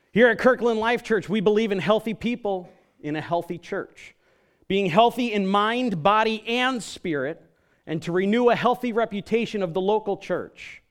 Here at Kirkland Life Church, we believe in healthy people in a healthy church, being healthy in mind, body, and spirit, and to renew a healthy reputation of the local church.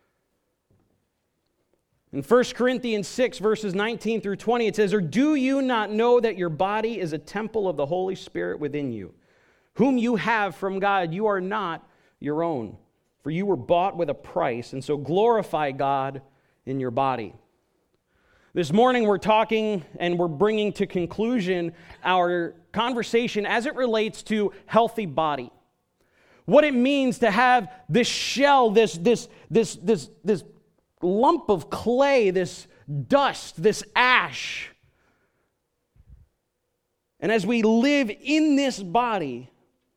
In 1 Corinthians 6, verses 19 through 20, it says, "Or do you not know that your body is a temple of the Holy Spirit within you, whom you have from God? You are not your own, for you were bought with a price, and so glorify God in your body." This morning we're talking and we're bringing to conclusion our conversation as it relates to healthy body. What it means to have this shell, this lump of clay, this dust, this ash. And as we live in this body,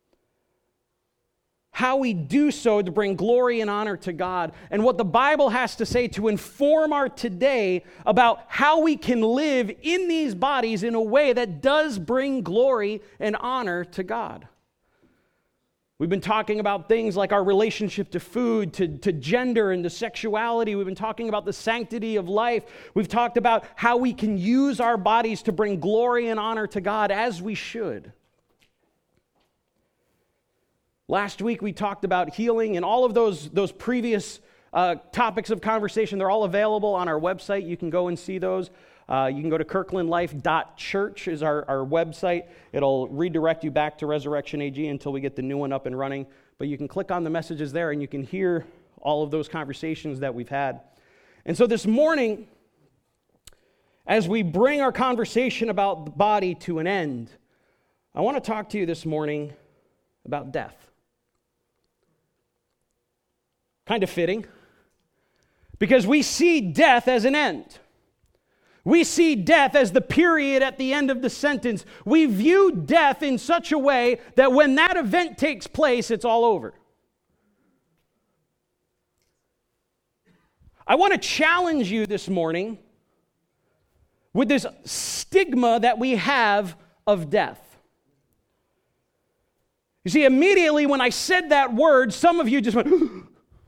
how we do so to bring glory and honor to God, and what the Bible has to say to inform our today about how we can live in these bodies in a way that does bring glory and honor to God. We've been talking about things like our relationship to food, to gender, and to sexuality. We've been talking about the sanctity of life. We've talked about how we can use our bodies to bring glory and honor to God as we should. Last week we talked about healing, and all of those previous topics of conversation, they're all available on our website. You can go and see those. You can go to kirklandlife.church is our website. It'll redirect you back to Resurrection AG until we get the new one up and running. But you can click on the messages there and you can hear all of those conversations that we've had. And so this morning, as we bring our conversation about the body to an end, I want to talk to you this morning about death. Kind of fitting, because we see death as an end. We see death as the period at the end of the sentence. We view death in such a way that when that event takes place, it's all over. I want to challenge you this morning with this stigma that we have of death. You see, immediately when I said that word, some of you just went,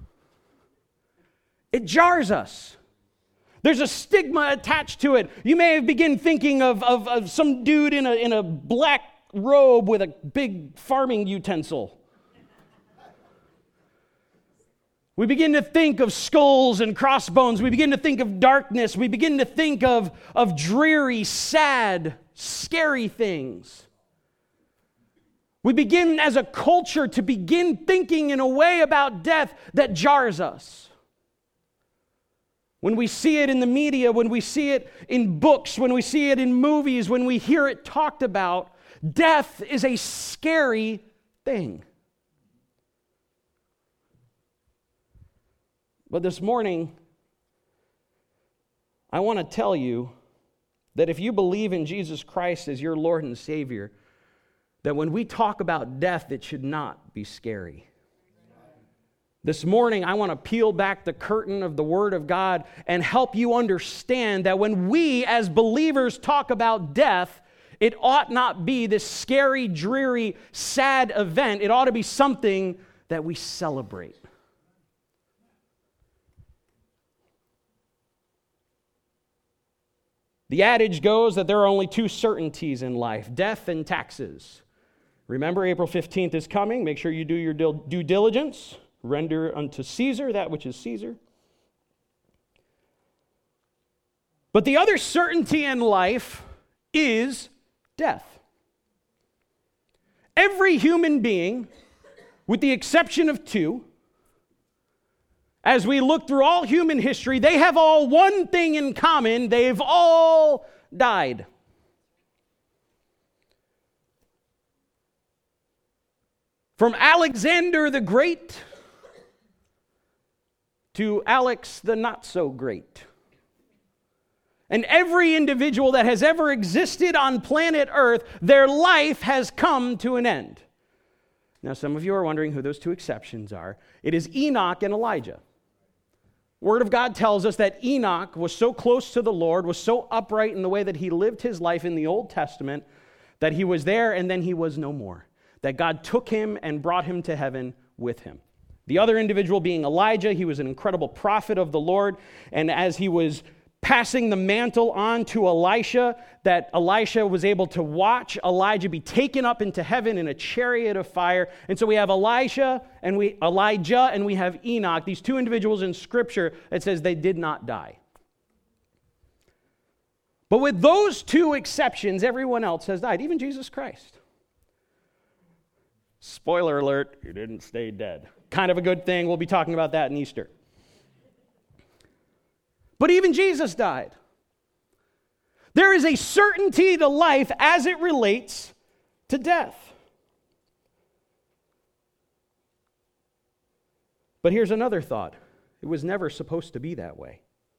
it jars us. There's a stigma attached to it. You may begin thinking of some dude in a black robe with a big farming utensil. We begin to think of skulls and crossbones. We begin to think of darkness. We begin to think of dreary, sad, scary things. We begin as a culture to begin thinking in a way about death that jars us. When we see it in the media, when we see it in books, when we see it in movies, when we hear it talked about, death is a scary thing. But this morning, I want to tell you that if you believe in Jesus Christ as your Lord and Savior, that when we talk about death, it should not be scary. This morning, I want to peel back the curtain of the Word of God and help you understand that when we as believers talk about death, it ought not be this scary, dreary, sad event. It ought to be something that we celebrate. The adage goes that there are only two certainties in life, death and taxes. Remember, April 15th is coming. Make sure you do your due diligence. Render unto Caesar that which is Caesar. But the other certainty in life is death. Every human being, with the exception of two, as we look through all human history, they have all one thing in common. They've all died. From Alexander the Great to Alex the not-so-great. And every individual that has ever existed on planet Earth, their life has come to an end. Now, some of you are wondering who those two exceptions are. It is Enoch and Elijah. Word of God tells us that Enoch was so close to the Lord, was so upright in the way that he lived his life in the Old Testament, that he was there and then he was no more. That God took him and brought him to heaven with him. The other individual being Elijah, he was an incredible prophet of the Lord, and as he was passing the mantle on to Elisha, that Elisha was able to watch Elijah be taken up into heaven in a chariot of fire. And so we have Elijah and we have Enoch, these two individuals in Scripture that says they did not die. But with those two exceptions, everyone else has died, even Jesus Christ. Spoiler alert, he didn't stay dead. Kind of a good thing. We'll be talking about that in Easter. But even Jesus died. There is a certainty to life as it relates to death. But here's another thought. It was never supposed to be that way.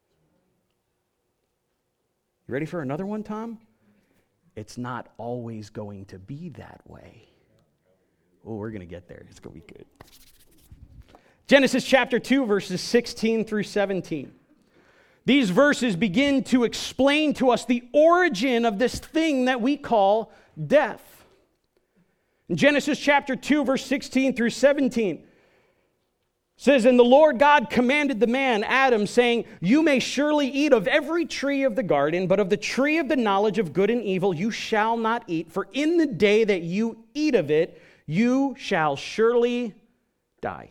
You ready for another one, Tom? It's not always going to be that way. Oh, we're going to get there. It's going to be good. Genesis chapter 2, verses 16 through 17. These verses begin to explain to us the origin of this thing that we call death. In Genesis chapter 2, verse 16 through 17, says, "And the Lord God commanded the man, Adam, saying, You may surely eat of every tree of the garden, but of the tree of the knowledge of good and evil you shall not eat, for in the day that you eat of it, you shall surely die."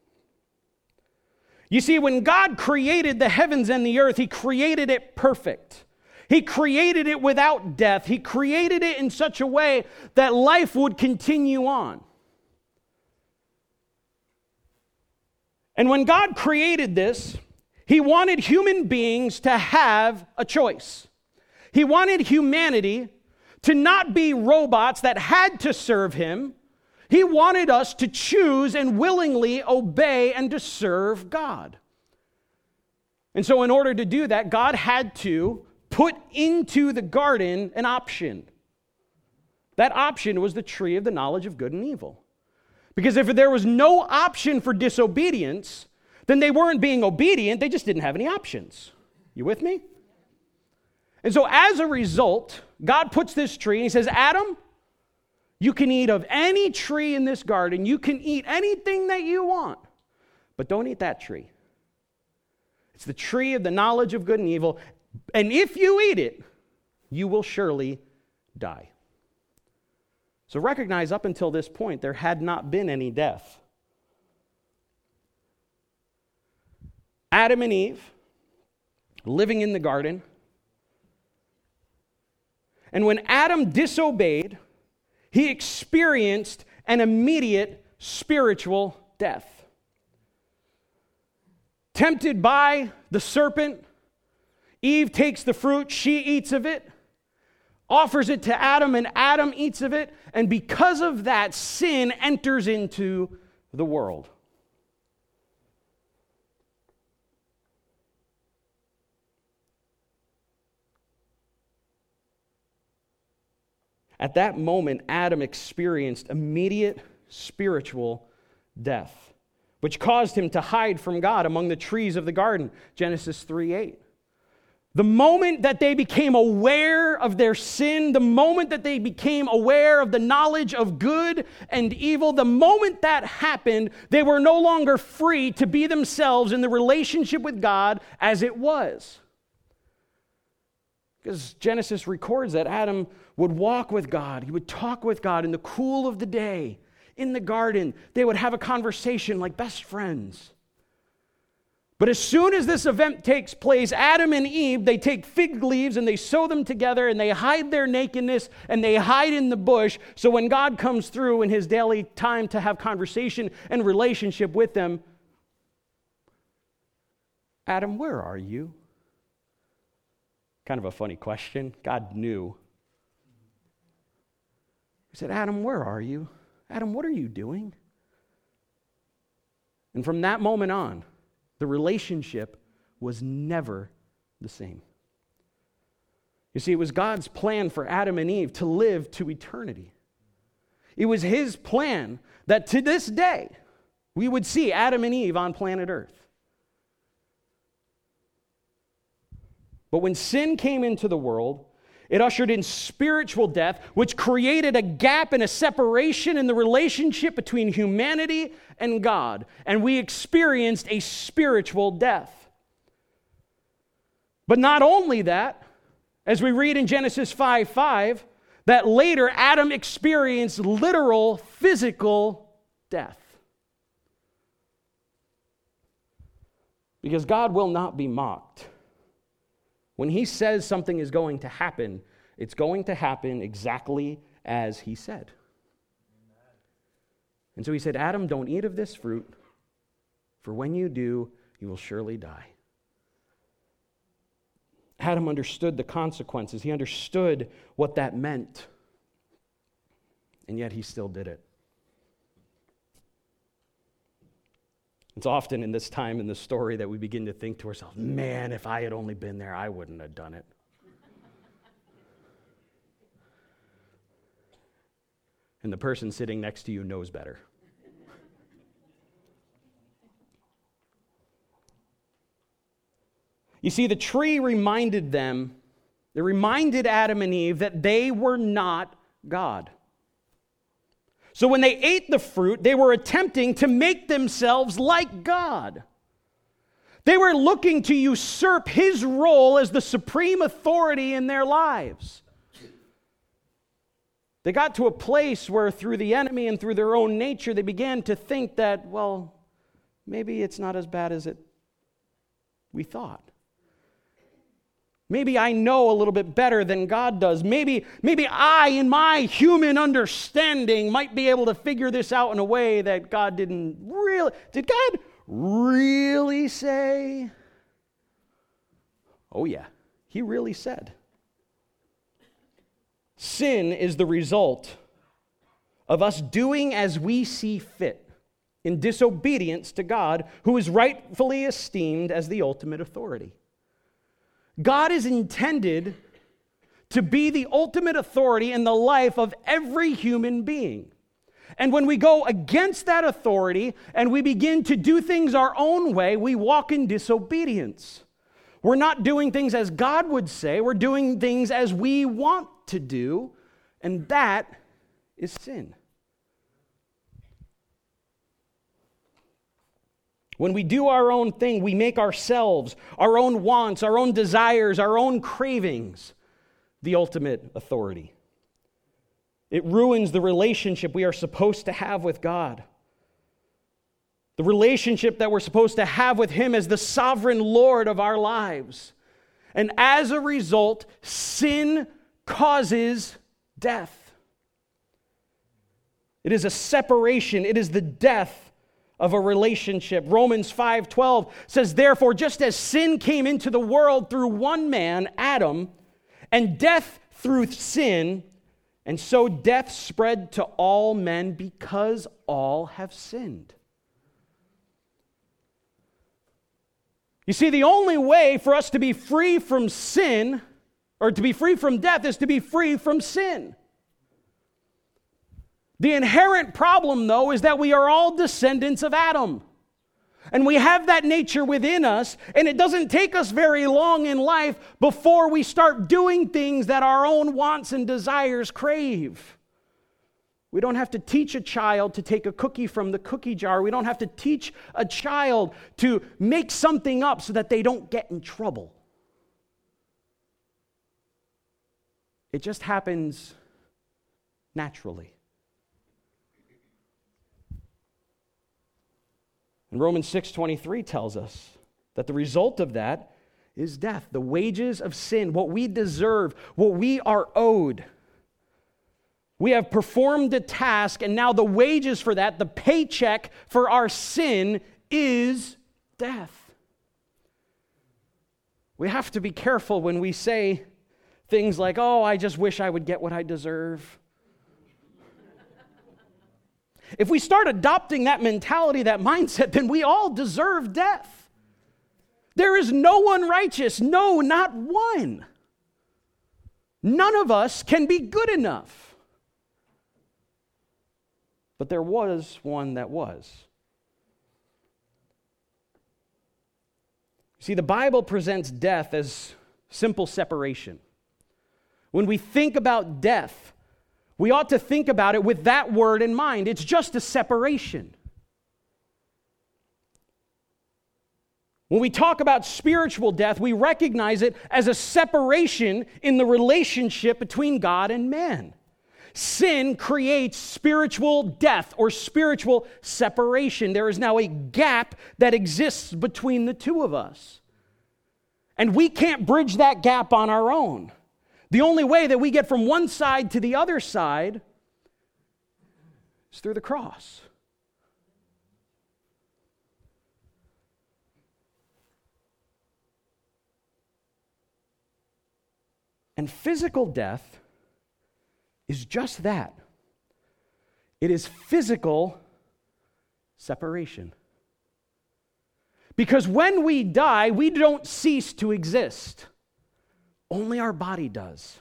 You see, when God created the heavens and the earth, He created it perfect. He created it without death. He created it in such a way that life would continue on. And when God created this, He wanted human beings to have a choice. He wanted humanity to not be robots that had to serve Him. He wanted us to choose and willingly obey and to serve God. And so in order to do that, God had to put into the garden an option. That option was the tree of the knowledge of good and evil. Because if there was no option for disobedience, then they weren't being obedient, they just didn't have any options. You with me? And so as a result, God puts this tree and He says, Adam, you can eat of any tree in this garden. You can eat anything that you want. But don't eat that tree. It's the tree of the knowledge of good and evil. And if you eat it, you will surely die. So recognize up until this point, there had not been any death. Adam and Eve, living in the garden. And when Adam disobeyed, he experienced an immediate spiritual death. Tempted by the serpent, Eve takes the fruit, she eats of it, offers it to Adam, and Adam eats of it, and because of that, sin enters into the world. At that moment, Adam experienced immediate spiritual death, which caused him to hide from God among the trees of the garden, Genesis 3:8. The moment that they became aware of their sin, the moment that they became aware of the knowledge of good and evil, the moment that happened, they were no longer free to be themselves in the relationship with God as it was. Because Genesis records that Adam would walk with God. He would talk with God in the cool of the day, in the garden. They would have a conversation like best friends. But as soon as this event takes place, Adam and Eve, they take fig leaves and they sew them together and they hide their nakedness and they hide in the bush. So when God comes through in His daily time to have conversation and relationship with them, Adam, where are you? Kind of a funny question. God knew. He said, Adam, where are you? Adam, what are you doing? And from that moment on, the relationship was never the same. You see, it was God's plan for Adam and Eve to live to eternity. It was His plan that to this day, we would see Adam and Eve on planet Earth. But when sin came into the world, it ushered in spiritual death, which created a gap and a separation in the relationship between humanity and God. And we experienced a spiritual death. But not only that, as we read in Genesis 5:5, that later Adam experienced literal physical death. Because God will not be mocked. When he says something is going to happen, it's going to happen exactly as he said. And so he said, Adam, don't eat of this fruit, for when you do, you will surely die. Adam understood the consequences. He understood what that meant. And yet he still did it. It's often in this time in the story that we begin to think to ourselves, man, if I had only been there, I wouldn't have done it. And the person sitting next to you knows better. You see, the tree reminded them, it reminded Adam and Eve that they were not God. So when they ate the fruit, they were attempting to make themselves like God. They were looking to usurp his role as the supreme authority in their lives. They got to a place where through the enemy and through their own nature, they began to think that, well, maybe it's not as bad as we thought. Maybe I know a little bit better than God does. Maybe I, in my human understanding, might be able to figure this out in a way that God didn't really. Did God really say? Oh yeah, he really said. Sin is the result of us doing as we see fit in disobedience to God, who is rightfully esteemed as the ultimate authority. God is intended to be the ultimate authority in the life of every human being. And when we go against that authority and we begin to do things our own way, we walk in disobedience. We're not doing things as God would say, we're doing things as we want to do, and that is sin. When we do our own thing, we make ourselves, our own wants, our own desires, our own cravings, the ultimate authority. It ruins the relationship we are supposed to have with God. The relationship that we're supposed to have with him as the sovereign Lord of our lives. And as a result, sin causes death. It is a separation. It is the death of a relationship. Romans 5:12 says, therefore, just as sin came into the world through one man, Adam, and death through sin, and so death spread to all men because all have sinned. You see, the only way for us to be free from sin, or to be free from death, is to be free from sin. The inherent problem, though, is that we are all descendants of Adam. And we have that nature within us, and it doesn't take us very long in life before we start doing things that our own wants and desires crave. We don't have to teach a child to take a cookie from the cookie jar. We don't have to teach a child to make something up so that they don't get in trouble. It just happens naturally. And Romans 6:23 tells us that the result of that is death. The wages of sin, what we deserve, what we are owed. We have performed a task, and now the wages for that, the paycheck for our sin, is death. We have to be careful when we say things like, oh, I just wish I would get what I deserve. If we start adopting that mentality, that mindset, then we all deserve death. There is no one righteous. No, not one. None of us can be good enough. But there was one that was. See, the Bible presents death as simple separation. When we think about death, we ought to think about it with that word in mind. It's just a separation. When we talk about spiritual death, we recognize it as a separation in the relationship between God and man. Sin creates spiritual death or spiritual separation. There is now a gap that exists between the two of us. And we can't bridge that gap on our own. The only way that we get from one side to the other side is through the cross. And physical death is just that. It is physical separation. Because when we die, we don't cease to exist. Only our body does.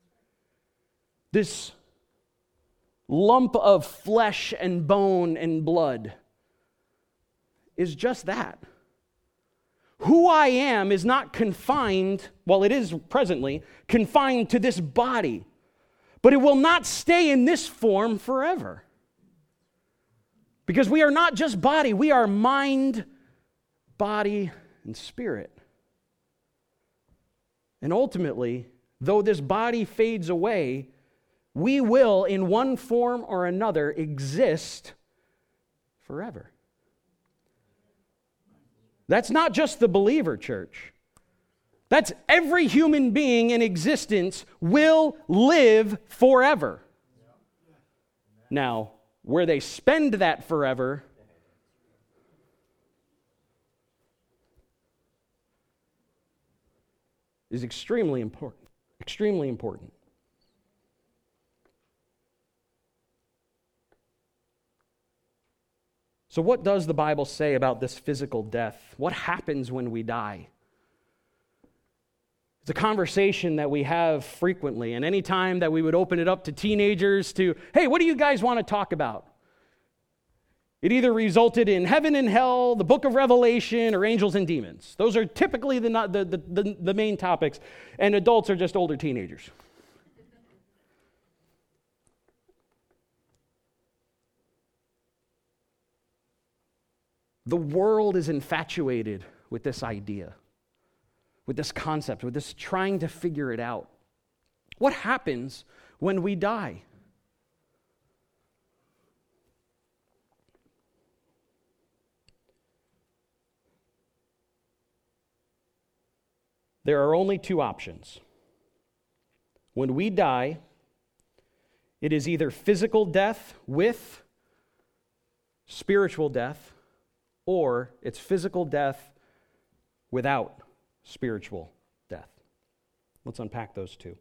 This lump of flesh and bone and blood is just that. Who I am is not confined, well, it is presently, confined to this body. But it will not stay in this form forever. Because we are not just body, we are mind, body, and spirit. And ultimately, though this body fades away, we will, in one form or another, exist forever. That's not just the believer, church. That's every human being in existence will live forever. Now, where they spend that forever is extremely important. Extremely important. So what does the Bible say about this physical death? What happens when we die? It's a conversation that we have frequently, and any time that we would open it up to teenagers to, hey, what do you guys want to talk about? It either resulted in heaven and hell, the book of Revelation, or angels and demons. Those are typically the main topics, and adults are just older teenagers. The world is infatuated with this idea, with this concept, with this trying to figure it out. What happens when we die? There are only two options. When we die, it is either physical death with spiritual death, or it's physical death without spiritual death. Let's unpack those two.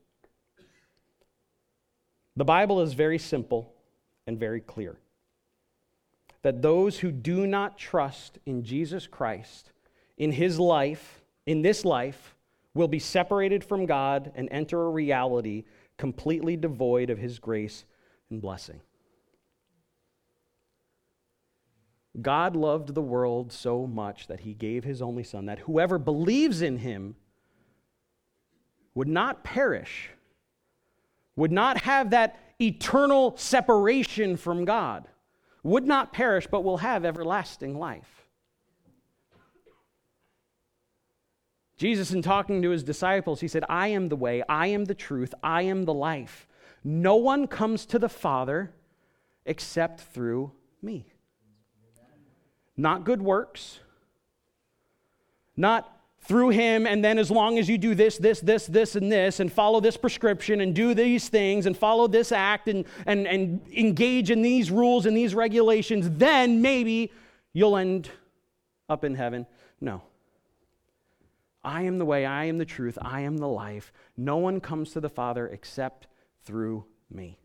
The Bible is very simple and very clear. That those who do not trust in Jesus Christ, in his life, in this life, will be separated from God and enter a reality completely devoid of his grace and blessing. God loved the world so much that he gave his only Son, that whoever believes in him would not perish, would not have that eternal separation from God, would not perish, but will have everlasting life. Jesus, in talking to his disciples, he said, I am the way, I am the truth, I am the life. No one comes to the Father except through me. Not good works, not through him, and then as long as you do this, and this, and follow this prescription, and do these things, and follow this act, and engage in these rules and these regulations, then maybe you'll end up in heaven. No. I am the way, I am the truth, I am the life. No one comes to the Father except through me.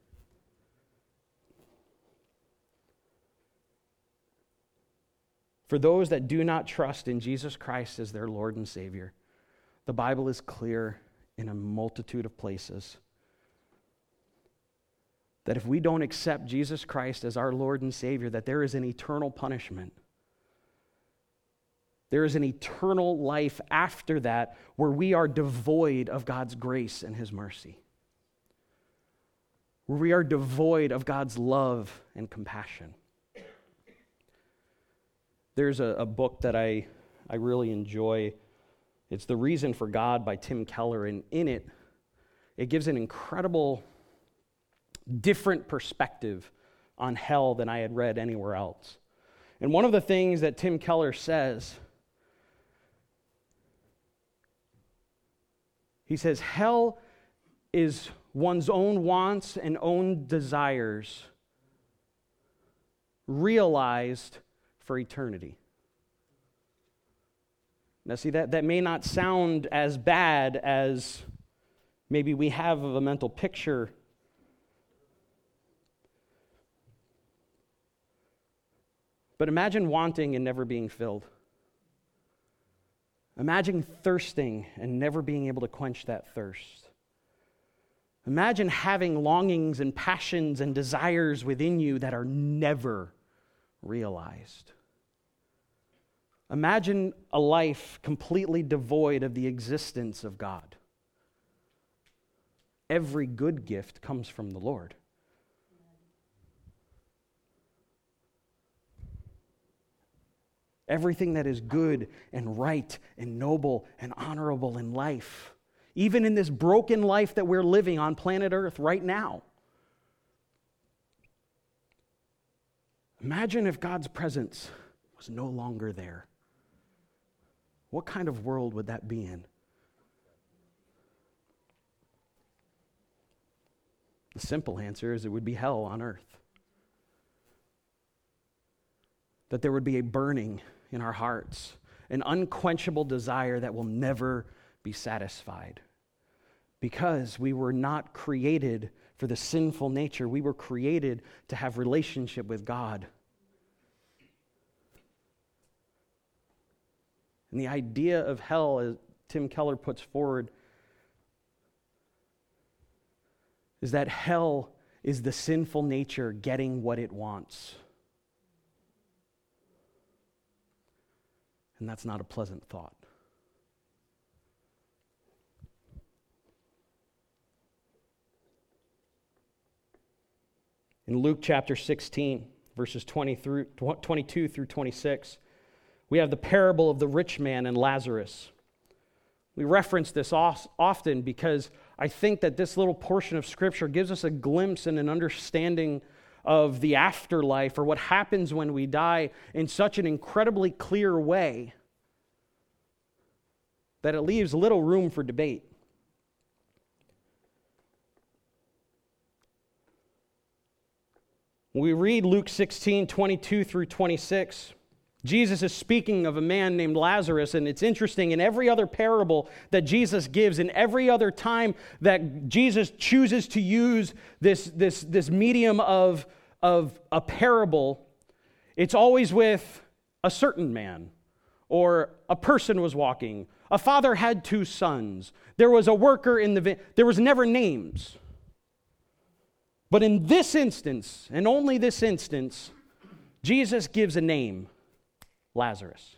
For those that do not trust in Jesus Christ as their Lord and Savior, the Bible is clear in a multitude of places that if we don't accept Jesus Christ as our Lord and Savior, that there is an eternal punishment. There is an eternal life after that where we are devoid of God's grace and his mercy, where we are devoid of God's love and compassion. There's a book that I I really enjoy. It's The Reason for God by Tim Keller, and in it gives an incredible, different perspective on hell than I had read anywhere else. And one of the things that Tim Keller says, he says, hell is one's own wants and own desires realized for eternity. Now see, that may not sound as bad as maybe we have of a mental picture. But imagine wanting and never being filled. Imagine thirsting and never being able to quench that thirst. Imagine having longings and passions and desires within you that are never realized. Imagine a life completely devoid of the existence of God. Every good gift comes from the Lord. Everything that is good and right and noble and honorable in life, even in this broken life that we're living on planet Earth right now. Imagine if God's presence was no longer there. What kind of world would that be in? The simple answer is it would be hell on earth. That there would be a burning in our hearts, an unquenchable desire that will never be satisfied. Because we were not created for the sinful nature. We were created to have relationship with God. And the idea of hell, as Tim Keller puts forward, is that hell is the sinful nature getting what it wants. And that's not a pleasant thought. In Luke chapter 16, verses 22 through 26, we have the parable of the rich man and Lazarus. We reference this often because I think that this little portion of Scripture gives us a glimpse and an understanding of the afterlife, or what happens when we die, in such an incredibly clear way that it leaves little room for debate. When we read Luke 16, 22 through 26, Jesus is speaking of a man named Lazarus, and it's interesting, in every other parable that Jesus gives, in every other time that Jesus chooses to use this medium of a parable, it's always with a certain man, or a person was walking, a father had 2 sons, there was a worker in the vineyard. There was never names. But in this instance, and only this instance, Jesus gives a name, Lazarus.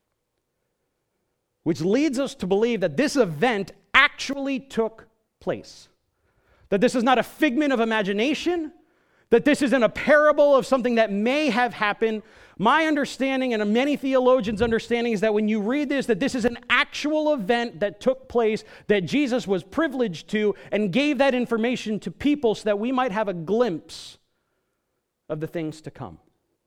Which leads us to believe that this event actually took place. That this is not a figment of imagination, that this isn't a parable of something that may have happened. My understanding, and many theologians' understanding, is that when you read this, that this is an actual event that took place, that Jesus was privileged to, and gave that information to people so that we might have a glimpse of the things to come.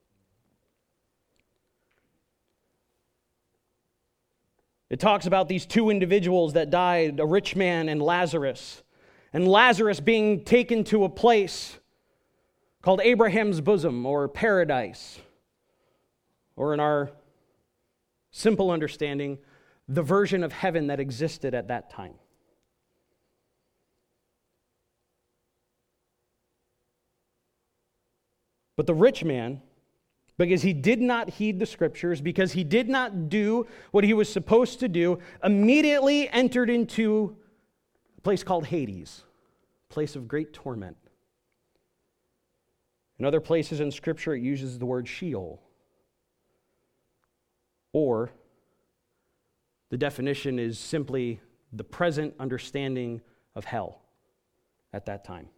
It talks about these 2 individuals that died, a rich man and Lazarus being taken to a place called Abraham's bosom, or paradise, or in our simple understanding, the version of heaven that existed at that time. But the rich man, because he did not heed the Scriptures, because he did not do what he was supposed to do, immediately entered into a place called Hades, a place of great torment. In other places in Scripture, it uses the word Sheol. Or the definition is simply the present understanding of hell at that time.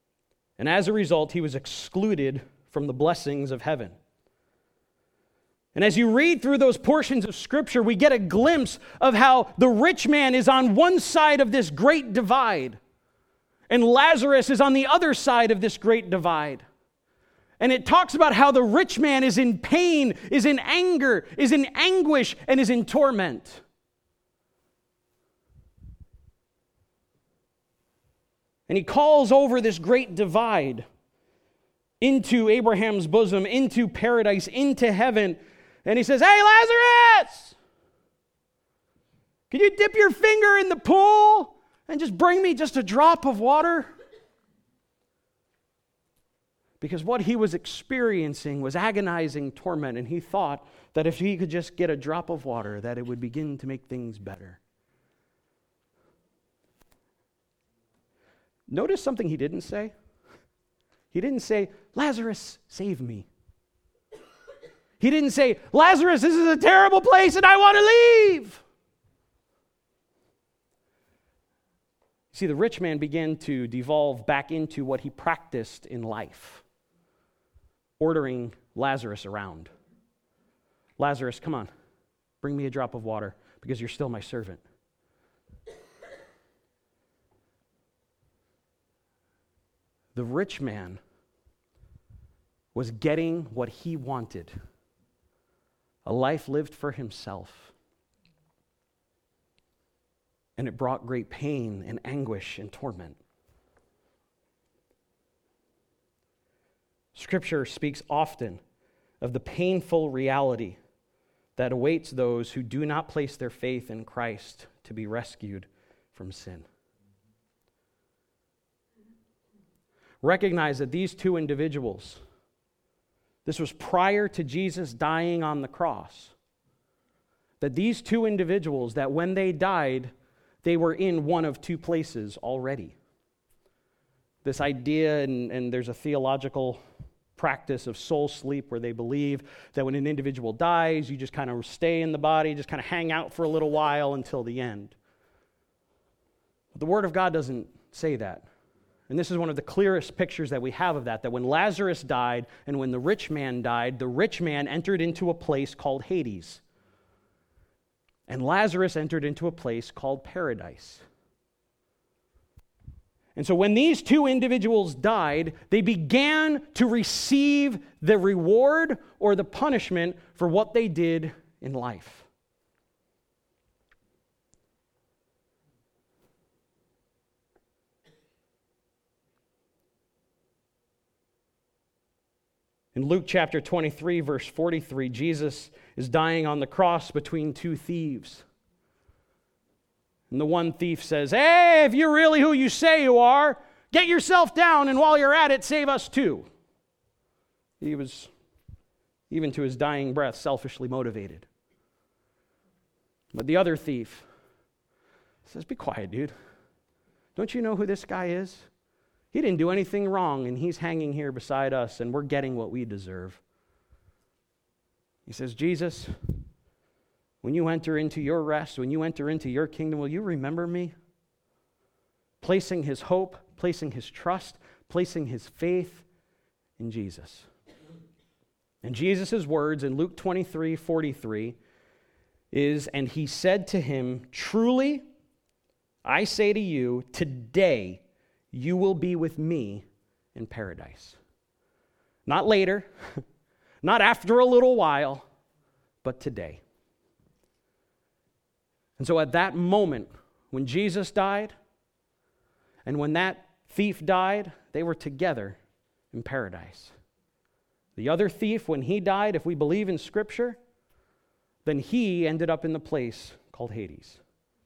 And as a result, he was excluded from the blessings of heaven. And as you read through those portions of Scripture, we get a glimpse of how the rich man is on one side of this great divide, and Lazarus is on the other side of this great divide. And it talks about how the rich man is in pain, is in anger, is in anguish, and is in torment. And he calls over this great divide into Abraham's bosom, into paradise, into heaven. And he says, "Hey, Lazarus, can you dip your finger in the pool and just bring me just a drop of water?" Because what he was experiencing was agonizing torment, and he thought that if he could just get a drop of water, that it would begin to make things better. Notice something he didn't say. He didn't say, "Lazarus, save me." He didn't say, "Lazarus, this is a terrible place and I want to leave." See, the rich man began to devolve back into what he practiced in life, ordering Lazarus around. "Lazarus, come on, bring me a drop of water because you're still my servant." The rich man was getting what he wanted, a life lived for himself. And it brought great pain and anguish and torment. Scripture speaks often of the painful reality that awaits those who do not place their faith in Christ to be rescued from sin. Recognize that these two individuals, this was prior to Jesus dying on the cross, that these two individuals, that when they died, they were in one of two places already. This idea, and there's a theological practice of soul sleep where they believe that when an individual dies, you just kind of stay in the body, just kind of hang out for a little while until the end. But the Word of God doesn't say that. And this is one of the clearest pictures that we have of that when Lazarus died and when the rich man died, the rich man entered into a place called Hades. And Lazarus entered into a place called paradise. And so when these two individuals died, they began to receive the reward or the punishment for what they did in life. In Luke chapter 23, verse 43, Jesus is dying on the cross between two thieves. And the one thief says, "Hey, if you're really who you say you are, get yourself down, and while you're at it, save us too." He was, even to his dying breath, selfishly motivated. But the other thief says, "Be quiet, dude. Don't you know who this guy is? He didn't do anything wrong, and he's hanging here beside us, and we're getting what we deserve." He says, "Jesus, when you enter into your rest, when you enter into your kingdom, will you remember me?" Placing his hope, placing his trust, placing his faith in Jesus. And Jesus' words in Luke 23:43 is, "And he said to him, 'Truly, I say to you, today you will be with me in paradise.'" Not later, not after a little while, but today. And so at that moment, when Jesus died, and when that thief died, they were together in paradise. The other thief, when he died, if we believe in Scripture, then he ended up in the place called Hades.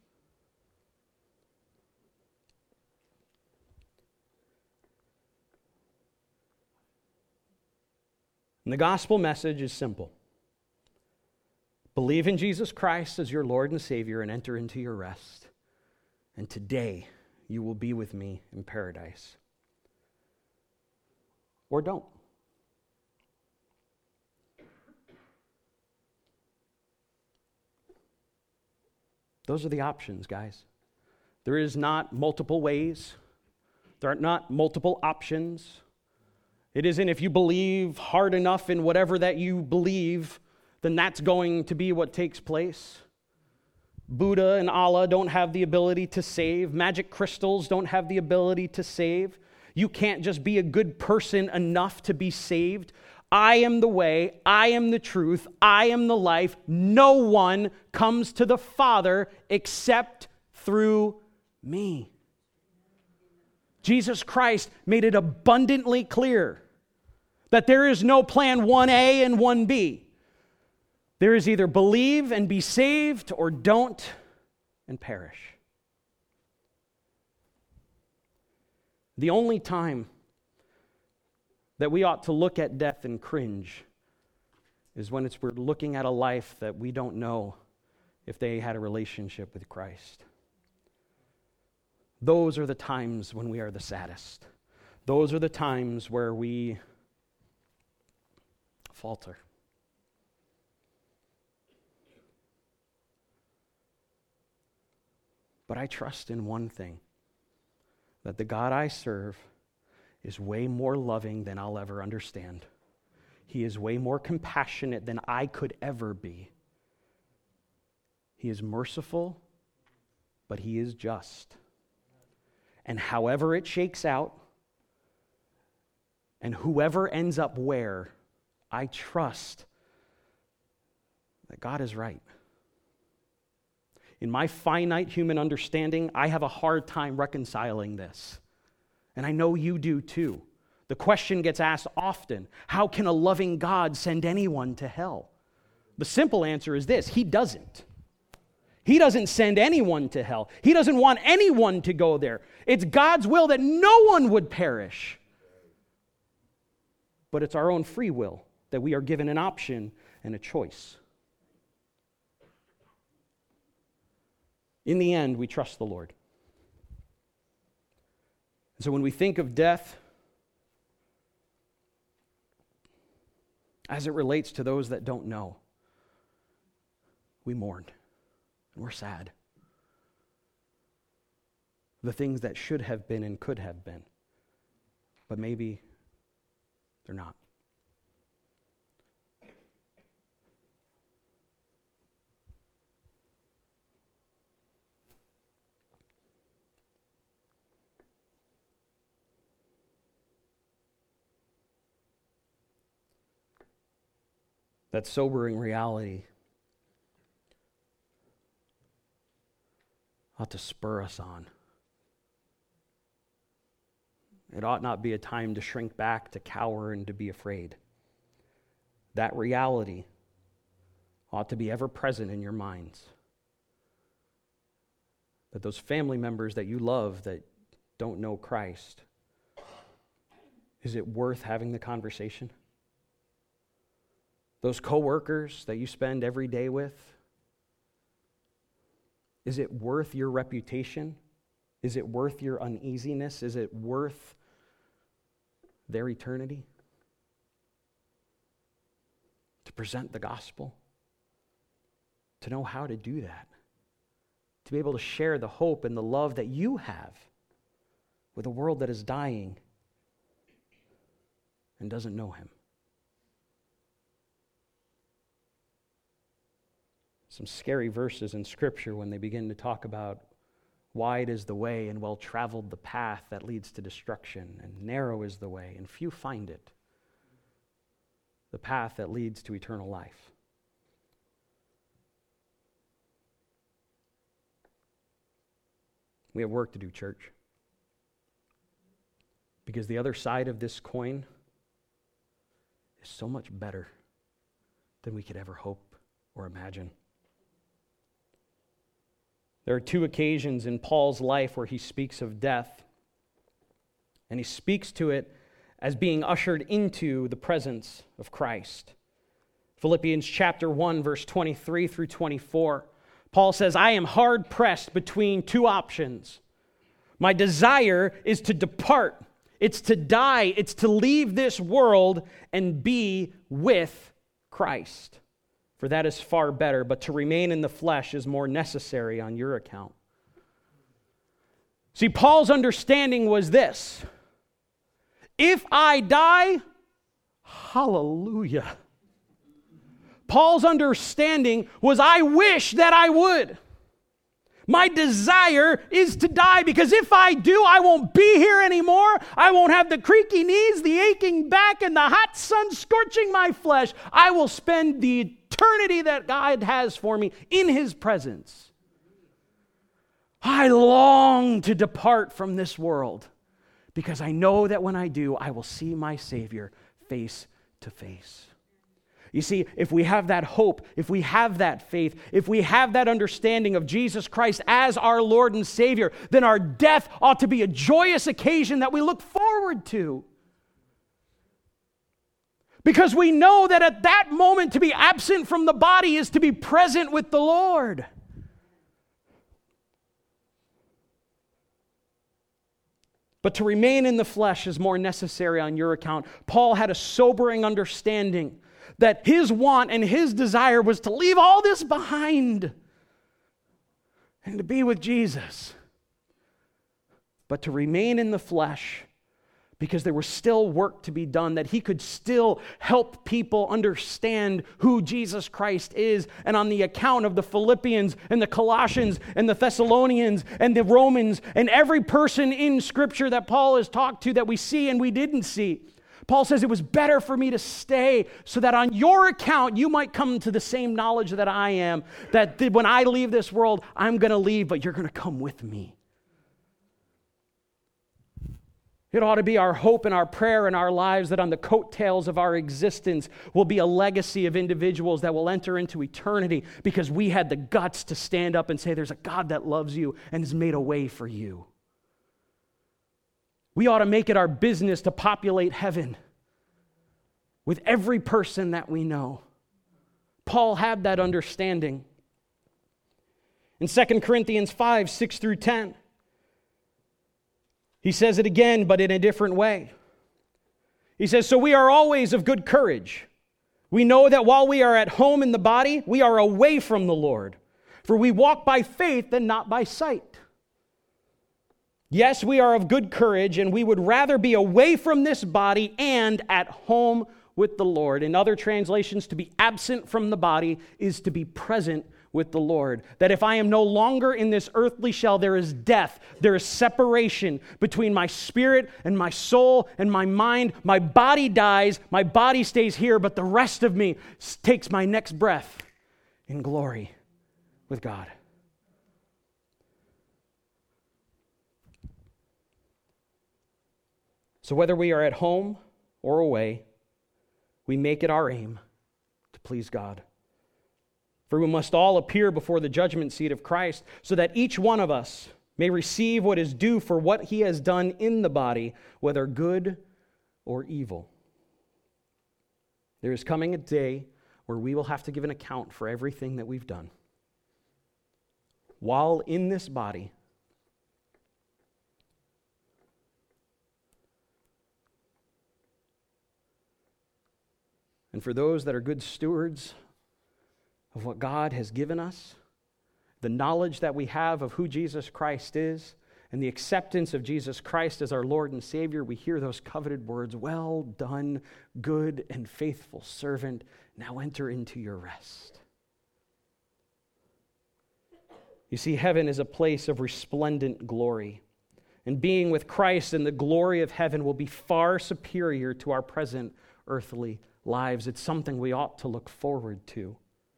And the gospel message is simple. Believe in Jesus Christ as your Lord and Savior and enter into your rest. And today you will be with me in paradise. Or don't. Those are the options, guys. There is not multiple ways. There are not multiple options. It isn't if you believe hard enough in whatever that you believe, then that's going to be what takes place. Buddha and Allah don't have the ability to save. Magic crystals don't have the ability to save. You can't just be a good person enough to be saved. I am the way, I am the truth, I am the life. No one comes to the Father except through me. Jesus Christ made it abundantly clear that there is no plan 1A and 1B. There is either believe and be saved or don't and perish. The only time that we ought to look at death and cringe is when we're looking at a life that we don't know if they had a relationship with Christ. Those are the times when we are the saddest. Those are the times where we falter. But I trust in one thing, that the God I serve is way more loving than I'll ever understand. He is way more compassionate than I could ever be. He is merciful, but He is just. And however it shakes out, and whoever ends up where, I trust that God is right. In my finite human understanding, I have a hard time reconciling this. And I know you do too. The question gets asked often, how can a loving God send anyone to hell? The simple answer is this: He doesn't. He doesn't send anyone to hell. He doesn't want anyone to go there. It's God's will that no one would perish. But it's our own free will that we are given an option and a choice. In the end, we trust the Lord. And so when we think of death as it relates to those that don't know, we mourn and we're sad. The things that should have been and could have been, but maybe they're not. That sobering reality ought to spur us on. It ought not be a time to shrink back, to cower, and to be afraid. That reality ought to be ever present in your minds. That those family members that you love that don't know Christ, is it worth having the conversation? Those coworkers that you spend every day with, is it worth your reputation? Is it worth your uneasiness? Is it worth their eternity? To present the gospel? To know how to do that? To be able to share the hope and the love that you have with a world that is dying and doesn't know Him? Some scary verses in Scripture when they begin to talk about wide is the way and well-traveled the path that leads to destruction, and narrow is the way, and few find it. The path that leads to eternal life. We have work to do, church. Because the other side of this coin is so much better than we could ever hope or imagine. There are two occasions in Paul's life where he speaks of death, and he speaks to it as being ushered into the presence of Christ. Philippians chapter 1, verse 23 through 24. Paul says, I am hard pressed between two options. My desire is to depart. It's to die. It's to leave this world and be with Christ. For that is far better, but to remain in the flesh is more necessary on your account. See, Paul's understanding was this: if I die, hallelujah. Paul's understanding was, I wish that I would. My desire is to die, because if I do, I won't be here anymore. I won't have the creaky knees, the aching back, and the hot sun scorching my flesh. I will spend the eternity that God has for me in His presence. I long to depart from this world, because I know that when I do, I will see my Savior face to face. You see, if we have that hope, if we have that faith, if we have that understanding of Jesus Christ as our Lord and Savior, then our death ought to be a joyous occasion that we look forward to. Because we know that at that moment, to be absent from the body is to be present with the Lord. But to remain in the flesh is more necessary on your account. Paul had a sobering understanding that his want and his desire was to leave all this behind and to be with Jesus. But to remain in the flesh, because there was still work to be done, that he could still help people understand who Jesus Christ is. And on the account of the Philippians and the Colossians and the Thessalonians and the Romans and every person in Scripture that Paul has talked to that we see and we didn't see, Paul says, it was better for me to stay so that on your account you might come to the same knowledge that I am, that when I leave this world, I'm going to leave, but you're going to come with me. It ought to be our hope and our prayer in our lives that on the coattails of our existence will be a legacy of individuals that will enter into eternity because we had the guts to stand up and say, there's a God that loves you and has made a way for you. We ought to make it our business to populate heaven with every person that we know. Paul had that understanding. In 2 Corinthians 5, 6 through 10, he says it again, but in a different way. He says, so we are always of good courage. We know that while we are at home in the body, we are away from the Lord. For we walk by faith and not by sight. Yes, we are of good courage, and we would rather be away from this body and at home with the Lord. In other translations, to be absent from the body is to be present with the Lord. That if I am no longer in this earthly shell, there is death. There is separation between my spirit and my soul and my mind. My body dies, my body stays here, but the rest of me takes my next breath in glory with God. So whether we are at home or away, we make it our aim to please God. For we must all appear before the judgment seat of Christ, so that each one of us may receive what is due for what he has done in the body, whether good or evil. There is coming a day where we will have to give an account for everything that we've done. While in this body, and for those that are good stewards of what God has given us, the knowledge that we have of who Jesus Christ is, and the acceptance of Jesus Christ as our Lord and Savior, we hear those coveted words, well done, good and faithful servant, now enter into your rest. You see, heaven is a place of resplendent glory, and being with Christ in the glory of heaven will be far superior to our present earthly lives. It's something we ought to look forward to.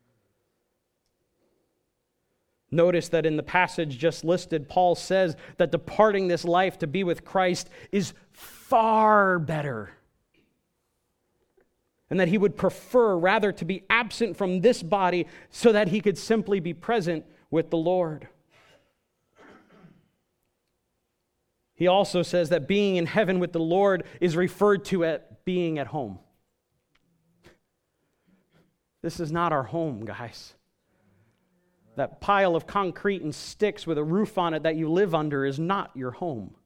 Notice that in the passage just listed, Paul says that departing this life to be with Christ is far better, and that he would prefer rather to be absent from this body so that he could simply be present with the Lord. He also says that being in heaven with the Lord is referred to as being at home. This is not our home, guys. That pile of concrete and sticks with a roof on it that you live under is not your home.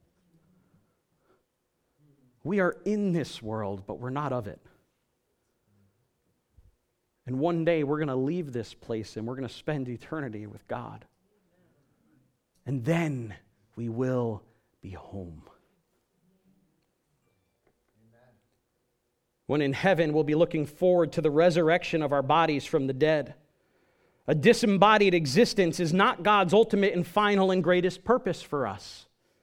We are in this world, but we're not of it. And one day we're going to leave this place and we're going to spend eternity with God. And then we will be home. when in heaven we'll be looking forward to the resurrection of our bodies from the dead. A disembodied existence is not God's ultimate and final and greatest purpose for us.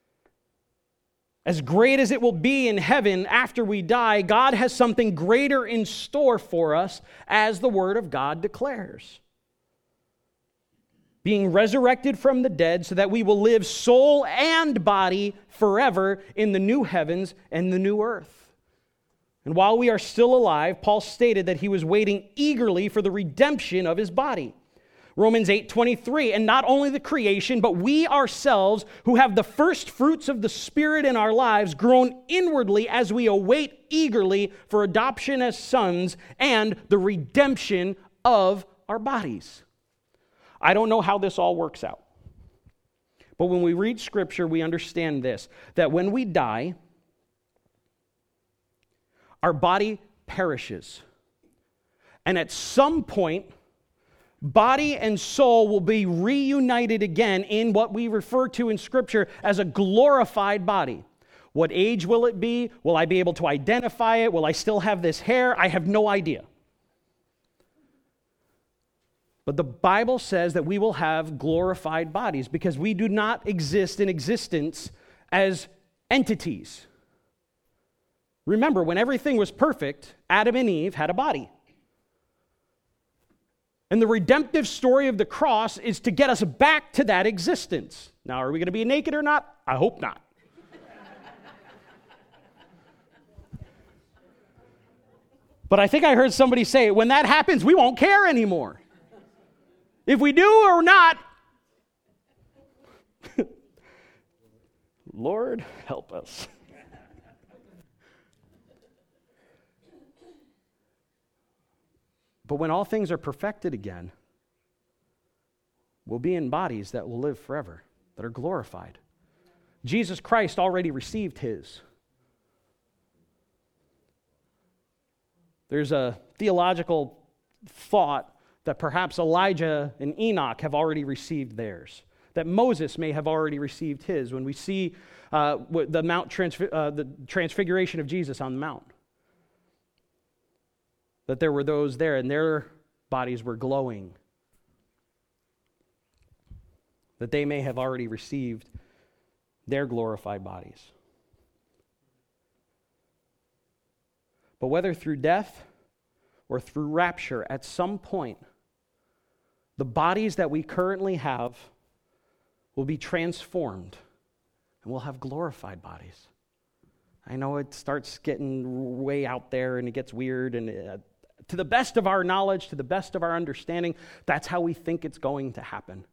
As great as it will be in heaven after we die, God has something greater in store for us, as the Word of God declares. Being resurrected from the dead so that we will live soul and body forever in the new heavens and the new earth. And while we are still alive, Paul stated that he was waiting eagerly for the redemption of his body. Romans 8:23, and not only the creation, but we ourselves who have the first fruits of the Spirit in our lives groan inwardly as we await eagerly for adoption as sons and the redemption of our bodies. I don't know how this all works out. But when we read Scripture, we understand this, that when we die, our body perishes. And at some point, body and soul will be reunited again in what we refer to in Scripture as a glorified body. What age will it be? Will I be able to identify it? Will I still have this hair? I have no idea. But the Bible says that we will have glorified bodies because we do not exist in existence as entities. Remember, when everything was perfect, Adam and Eve had a body. And the redemptive story of the cross is to get us back to that existence. Now, are we going to be naked or not? I hope not. But I think I heard somebody say, when that happens, we won't care anymore. If we do or not, Lord, help us. But when all things are perfected again, we'll be in bodies that will live forever, that are glorified. Jesus Christ already received his. There's a theological thought that perhaps Elijah and Enoch have already received theirs, that Moses may have already received his when we see the transfiguration of Jesus on the mount. That there were those there and their bodies were glowing, that they may have already received their glorified bodies. But whether through death or through rapture, at some point, the bodies that we currently have will be transformed and we'll have glorified bodies. I know it starts getting way out there and it gets weird, and to the best of our knowledge, to the best of our understanding, that's how we think it's going to happen.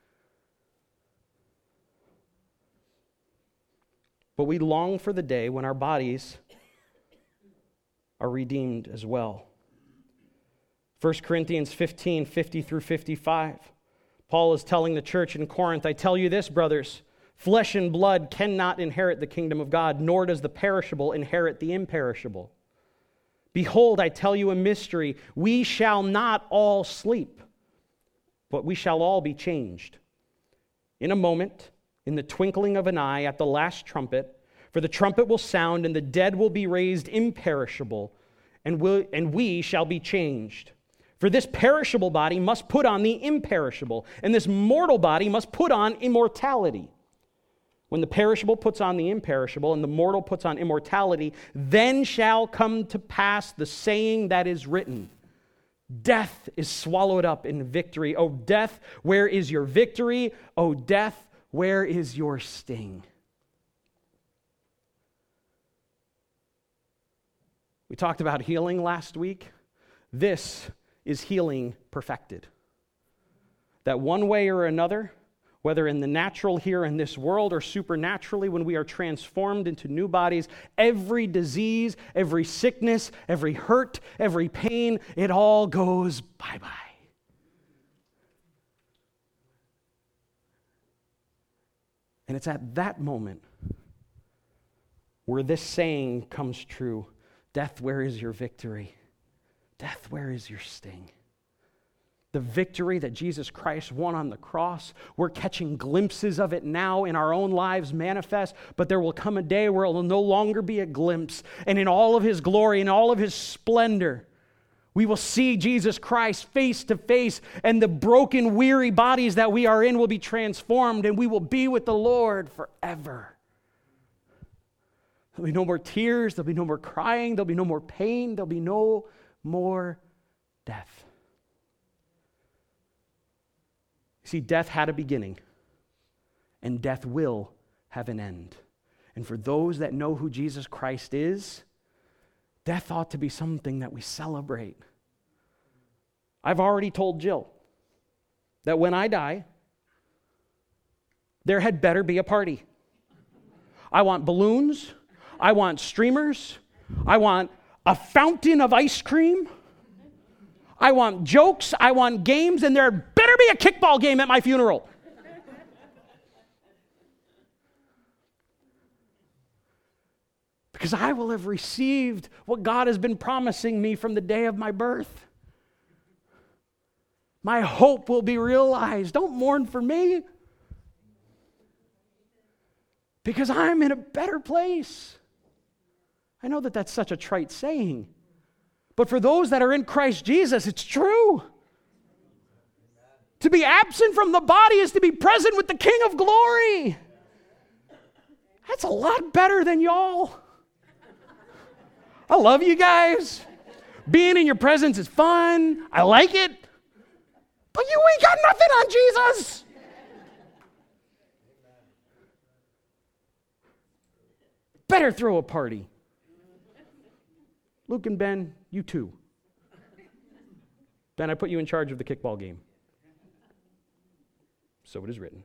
But we long for the day when our bodies are redeemed as well. 1 Corinthians 15, 50 through 55. Paul is telling the church in Corinth, I tell you this, brothers, flesh and blood cannot inherit the kingdom of God, nor does the perishable inherit the imperishable. Behold, I tell you a mystery. We shall not all sleep, but we shall all be changed. In a moment, in the twinkling of an eye, at the last trumpet, for the trumpet will sound, and the dead will be raised imperishable, and we shall be changed. For this perishable body must put on the imperishable, and this mortal body must put on immortality. When the perishable puts on the imperishable, and the mortal puts on immortality, then shall come to pass the saying that is written, death is swallowed up in victory. O death, where is your victory? O death, where is your sting? We talked about healing last week. This is healing perfected. That one way or another, whether in the natural here in this world or supernaturally when we are transformed into new bodies, every disease, every sickness, every hurt, every pain, it all goes bye-bye. And it's at that moment where this saying comes true. Death, where is your victory? Death, where is your sting? The victory that Jesus Christ won on the cross. We're catching glimpses of it now in our own lives manifest, but there will come a day where it will no longer be a glimpse. And in all of his glory, in all of his splendor, we will see Jesus Christ face to face, and the broken, weary bodies that we are in will be transformed, and we will be with the Lord forever. There'll be no more tears, there'll be no more crying, there'll be no more pain, there'll be no more death. See, death had a beginning, and death will have an end. And for those that know who Jesus Christ is, death ought to be something that we celebrate. I've already told Jill that when I die, there had better be a party. I want balloons. I want streamers. I want a fountain of ice cream. I want jokes, I want games, and there better be a kickball game at my funeral. Because I will have received what God has been promising me from the day of my birth. My hope will be realized. Don't mourn for me. Because I'm in a better place. I know that that's such a trite saying. But for those that are in Christ Jesus, it's true. To be absent from the body is to be present with the King of glory. That's a lot better than y'all. I love you guys. Being in your presence is fun. I like it. But you ain't got nothing on Jesus. Better throw a party. Luke and Ben, you too. Ben, I put you in charge of the kickball game. So it is written.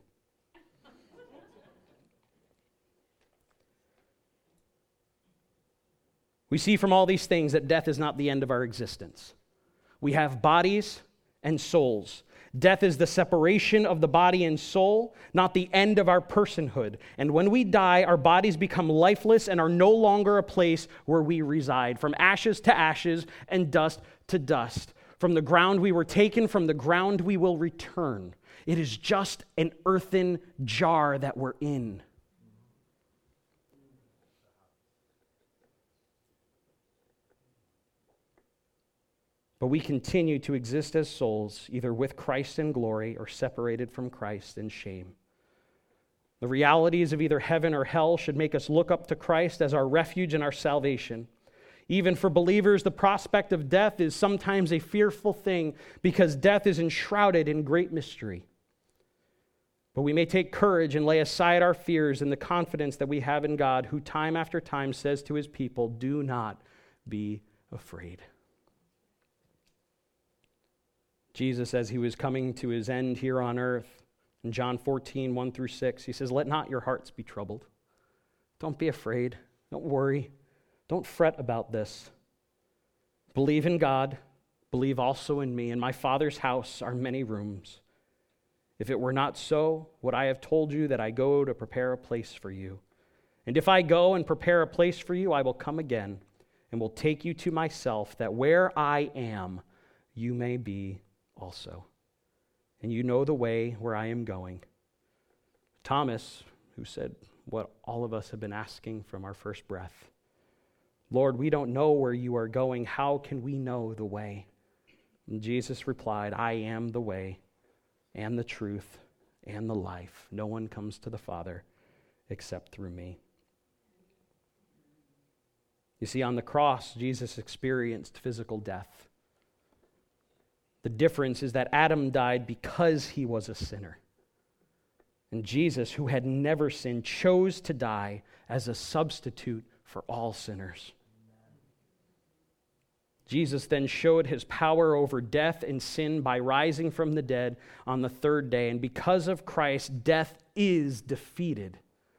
We see from all these things that death is not the end of our existence. We have bodies and souls. Death is the separation of the body and soul, not the end of our personhood. And when we die, our bodies become lifeless and are no longer a place where we reside. From ashes to ashes and dust to dust. From the ground we were taken, from the ground we will return. It is just an earthen jar that we're in. But we continue to exist as souls, either with Christ in glory or separated from Christ in shame. The realities of either heaven or hell should make us look up to Christ as our refuge and our salvation. Even for believers, the prospect of death is sometimes a fearful thing because death is enshrouded in great mystery. But we may take courage and lay aside our fears in the confidence that we have in God, who time after time says to his people, "Do not be afraid." Jesus, as he was coming to his end here on earth, in John 14, 1 through 6, he says, "Let not your hearts be troubled. Don't be afraid. Don't worry. Don't fret about this. Believe in God. Believe also in me. In my Father's house are many rooms. If it were not so, would I have told you that I go to prepare a place for you? And if I go and prepare a place for you, I will come again and will take you to myself, that where I am, you may be also. And you know the way where I am going." Thomas, who said what all of us have been asking from our first breath, "Lord, we don't know where you are going. How can we know the way?" And Jesus replied, "I am the way and the truth and the life. No one comes to the Father except through me." You see, on the cross, Jesus experienced physical death. The difference is that Adam died because he was a sinner. And Jesus, who had never sinned, chose to die as a substitute for all sinners. Jesus then showed his power over death and sin by rising from the dead on the third day. And because of Christ, death is defeated.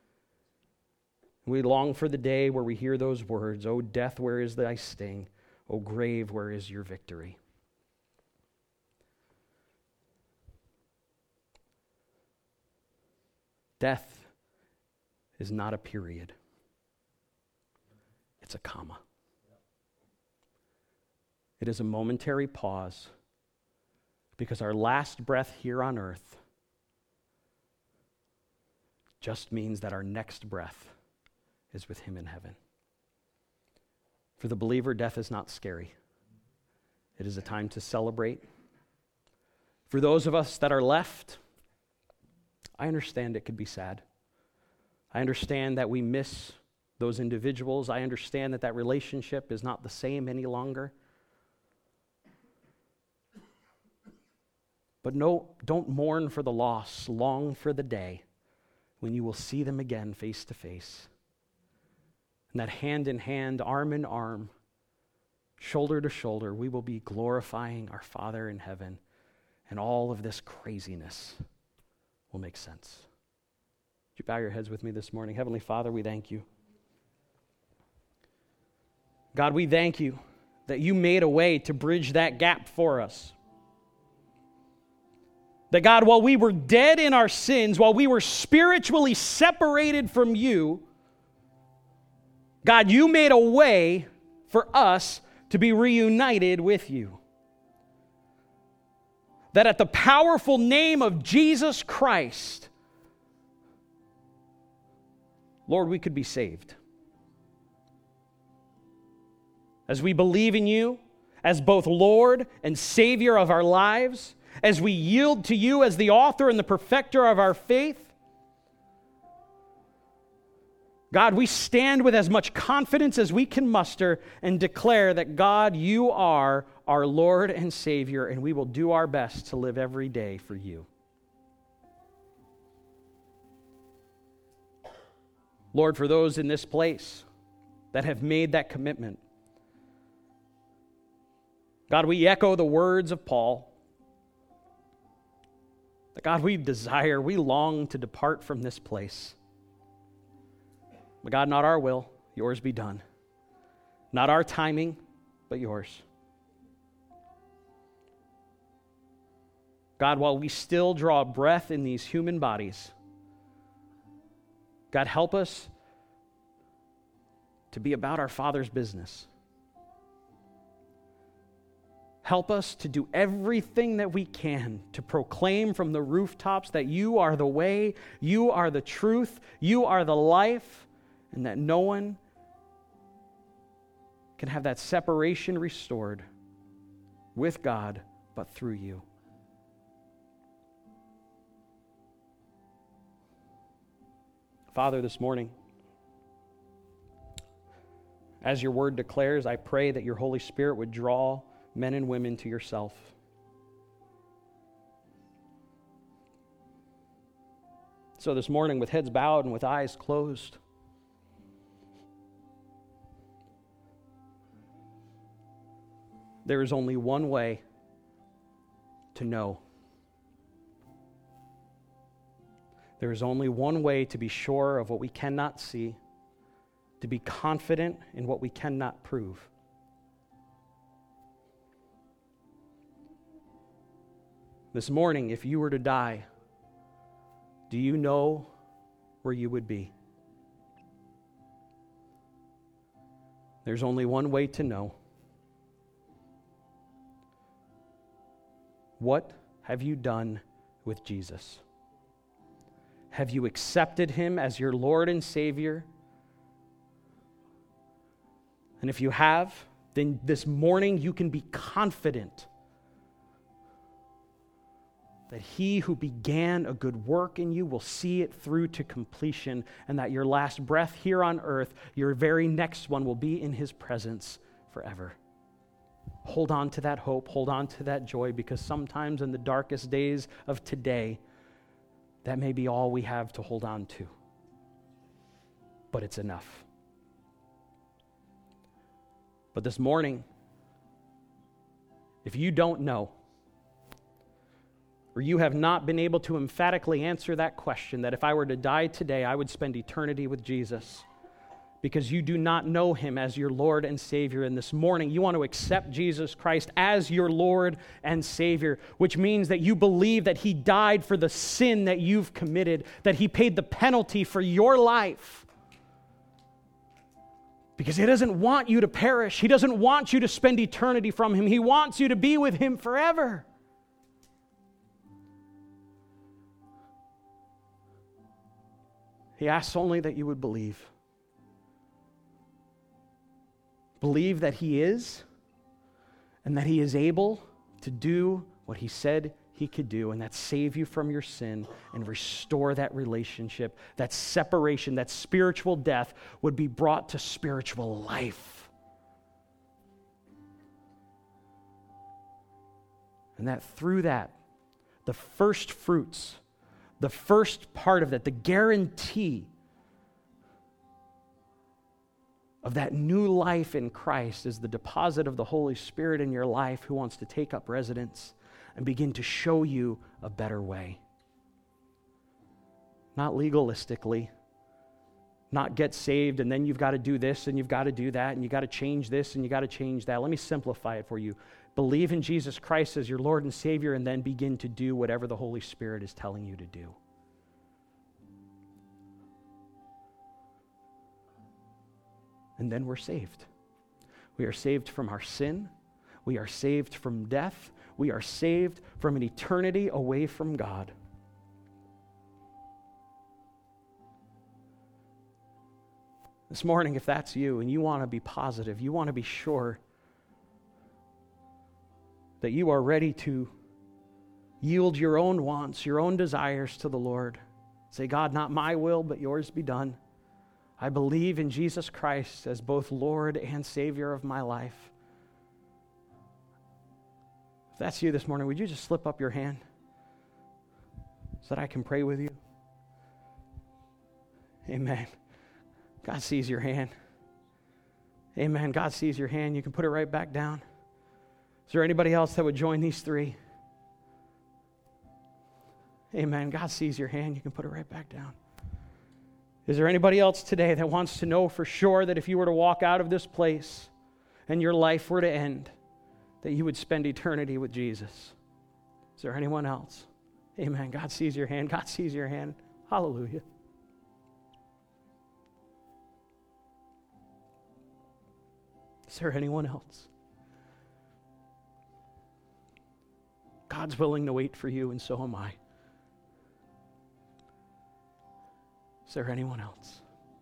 We long for the day where we hear those words, "O death, where is thy sting? O grave, where is your victory?" Death is not a period. It's a comma. It is a momentary pause Because our last breath here on earth just means that our next breath is with him in heaven. For the believer, death is not scary. It is a time to celebrate. For those of us that are left, I understand it could be sad. I understand that we miss those individuals. I understand that that relationship is not the same any longer. But no, don't mourn for the loss. Long for the day when you will see them again face to face. And that hand in hand, arm in arm, shoulder to shoulder, we will be glorifying our Father in heaven. And all of this craziness will make sense. Would you bow your heads with me this morning? Heavenly Father, we thank you. God, we thank you that you made a way to bridge that gap for us. That God, while we were dead in our sins, while we were spiritually separated from you, God, you made a way for us to be reunited with you. That at the powerful name of Jesus Christ, Lord, we could be saved. As we believe in you as both Lord and Savior of our lives, as we yield to you as the author and the perfecter of our faith, God, we stand with as much confidence as we can muster and declare that, God, you are our Lord and Savior, and we will do our best to live every day for you. Lord, for those in this place that have made that commitment, God, we echo the words of Paul. That God, we desire, we long to depart from this place. But God, not our will, yours be done. Not our timing, but yours. God, while we still draw breath in these human bodies, God, help us to be about our Father's business. Help us to do everything that we can to proclaim from the rooftops that you are the way, you are the truth, you are the life, and that no one can have that separation restored with God but through you. Father, this morning, as your word declares, I pray that your Holy Spirit would draw men and women to yourself. So this morning, with heads bowed and with eyes closed, there is only one way to know. There is only one way to be sure of what we cannot see, to be confident in what we cannot prove. This morning, if you were to die, do you know where you would be? There's only one way to know. What have you done with Jesus? Have you accepted him as your Lord and Savior? And if you have, then this morning you can be confident that he who began a good work in you will see it through to completion, and that your last breath here on earth, your very next one, will be in his presence forever. Hold on to that hope, hold on to that joy, because sometimes in the darkest days of today, that may be all we have to hold on to. But it's enough. But this morning, if you don't know, or you have not been able to emphatically answer that question, that if I were to die today, I would spend eternity with Jesus, because you do not know him as your Lord and Savior, and this morning you want to accept Jesus Christ as your Lord and Savior, which means that you believe that he died for the sin that you've committed, that he paid the penalty for your life, because he doesn't want you to perish. He doesn't want you to spend eternity from him. He wants you to be with him forever. He asks only that you would believe. Believe that He is, and that He is able to do what He said He could do, and that's save you from your sin and restore that relationship. That separation, that spiritual death would be brought to spiritual life. And that through that, the first fruits, the first part of that, the guarantee of that new life in Christ is the deposit of the Holy Spirit in your life, who wants to take up residence and begin to show you a better way. Not legalistically, not get saved and then you've got to do this and you've got to do that and you've got to change this and you've got to change that. Let me simplify it for you. Believe in Jesus Christ as your Lord and Savior, and then begin to do whatever the Holy Spirit is telling you to do. And then we're saved. We are saved from our sin. We are saved from death. We are saved from an eternity away from God. This morning, if that's you and you want to be positive, you want to be sure that you are ready to yield your own wants, your own desires to the Lord. Say, God, not my will, but yours be done. I believe in Jesus Christ as both Lord and Savior of my life. If that's you this morning, would you just slip up your hand so that I can pray with you? Amen. God sees your hand. Amen. God sees your hand. You can put it right back down. Is there anybody else that would join these three? Amen. God sees your hand. You can put it right back down. Is there anybody else today that wants to know for sure that if you were to walk out of this place and your life were to end, that you would spend eternity with Jesus? Is there anyone else? Amen. God sees your hand. God sees your hand. Hallelujah. Is there anyone else? God's willing to wait for you, and so am I. Is there anyone else?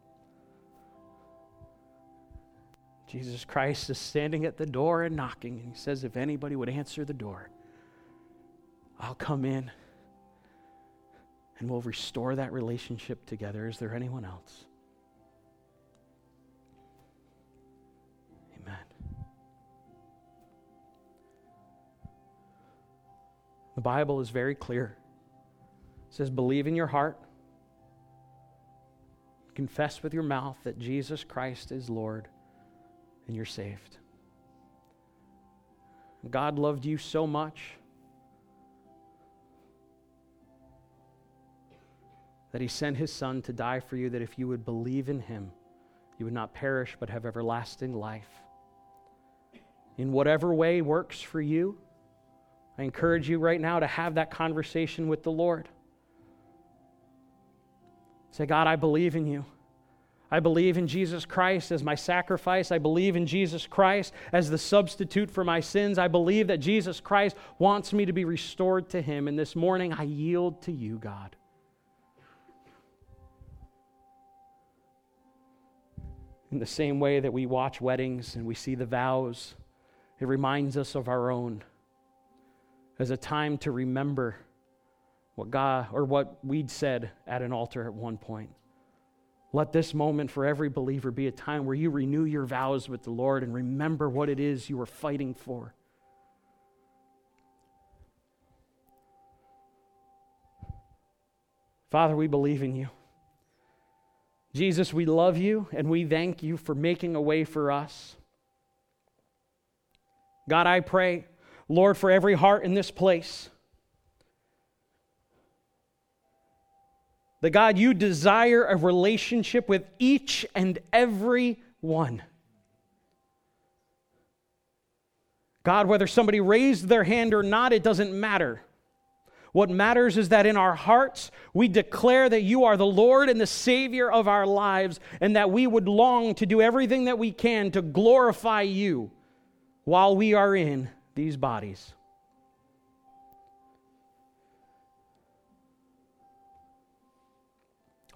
Jesus Christ is standing at the door and knocking, and He says, if anybody would answer the door, I'll come in and we'll restore that relationship together. Is there anyone else? Amen. The Bible is very clear. It says, believe in your heart, confess with your mouth that Jesus Christ is Lord, and you're saved. God loved you so much that He sent His Son to die for you, that if you would believe in Him, you would not perish but have everlasting life. In whatever way works for you, I encourage you right now to have that conversation with the Lord. Say, God, I believe in you. I believe in Jesus Christ as my sacrifice. I believe in Jesus Christ as the substitute for my sins. I believe that Jesus Christ wants me to be restored to Him. And this morning, I yield to you, God. In the same way that we watch weddings and we see the vows, it reminds us of our own as a time to remember what God or what we'd said at an altar at one point. Let this moment for every believer be a time where you renew your vows with the Lord and remember what it is you were fighting for. Father, we believe in you. Jesus, we love you and we thank you for making a way for us. God, I pray, Lord, for every heart in this place, that God, you desire a relationship with each and every one. God, whether somebody raised their hand or not, it doesn't matter. What matters is that in our hearts, we declare that you are the Lord and the Savior of our lives, and that we would long to do everything that we can to glorify you while we are in these bodies.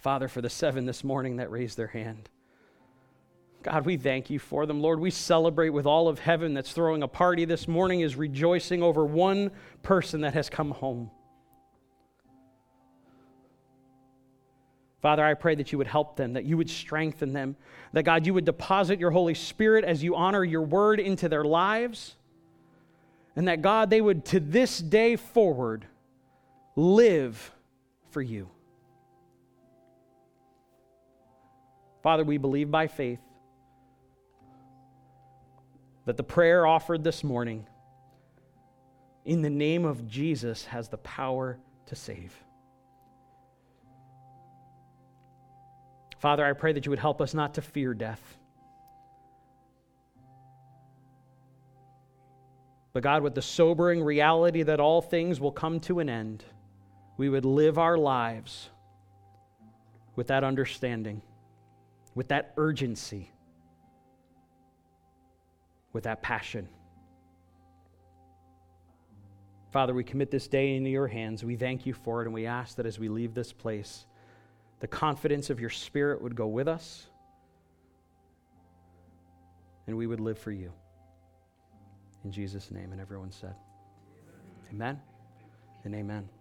Father, for the 7 this morning that raised their hand. God, we thank you for them. Lord, we celebrate with all of heaven that's throwing a party this morning, is rejoicing over one person that has come home. Father, I pray that you would help them, that you would strengthen them, that God, you would deposit your Holy Spirit as you honor your word into their lives, and that God, they would to this day forward live for you. Father, we believe by faith that the prayer offered this morning in the name of Jesus has the power to save. Father, I pray that you would help us not to fear death. But God, with the sobering reality that all things will come to an end, we would live our lives with that understanding, with that urgency, with that passion. Father, we commit this day into your hands. We thank you for it, and we ask that as we leave this place, the confidence of your Spirit would go with us, and we would live for you. In Jesus' name, and everyone said, amen and amen.